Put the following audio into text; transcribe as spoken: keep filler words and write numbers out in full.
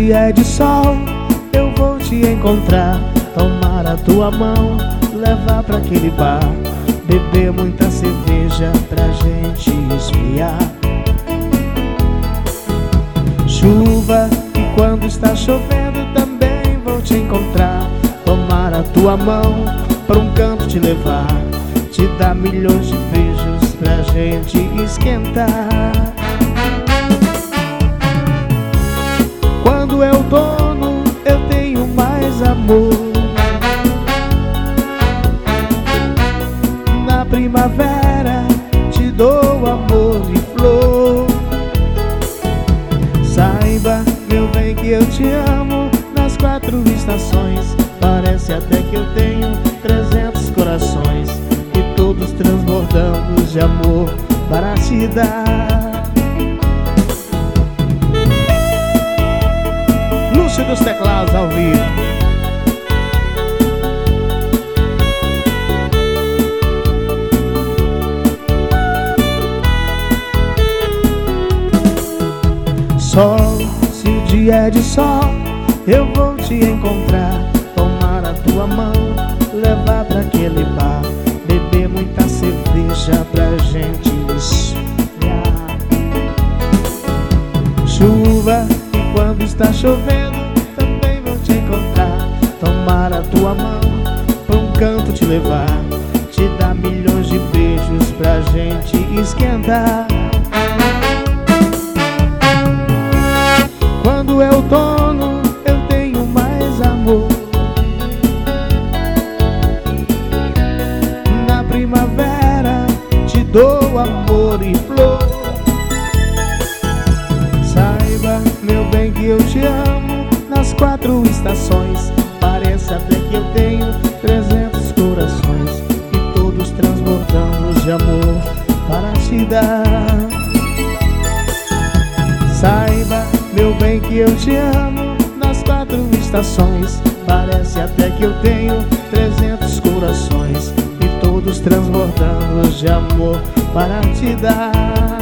dia é de sol, eu vou te encontrar, tomar a tua mão, levar pra aquele bar, beber muita cerveja pra gente esfriar. Chuva, e quando está chovendo também vou te encontrar, tomar a tua mão, pra um canto te levar, te dar milhões de beijos pra gente esquentar. Quando é outono eu tenho mais amor, na primavera te dou amor e flor. Saiba, meu bem, que eu te amo nas quatro estações, parece até que eu tenho trezentos corações, e todos transbordando de amor para te dar. Lúcio dos teclados ao vivo. Sol, se o dia é de sol, eu vou te encontrar, tomar a tua mão, levar pra aquele bar, beber muita cerveja pra gente esfriar. Chuva, e quando está chovendo também vou te encontrar, tomar a tua mão, pra um canto te levar, te dar milhões de beijos pra gente esquentar. Quando é outono eu tenho mais amor, na primavera te dou amor e flor. Saiba, meu bem, que eu te amo nas quatro estações, parece até que eu tenho trezentos corações, e todos transbordando de amor para te dar. Saiba, meu bem, que eu te amo nas quatro estações, parece até que eu tenho trezentos corações, e todos transbordando de amor para te dar.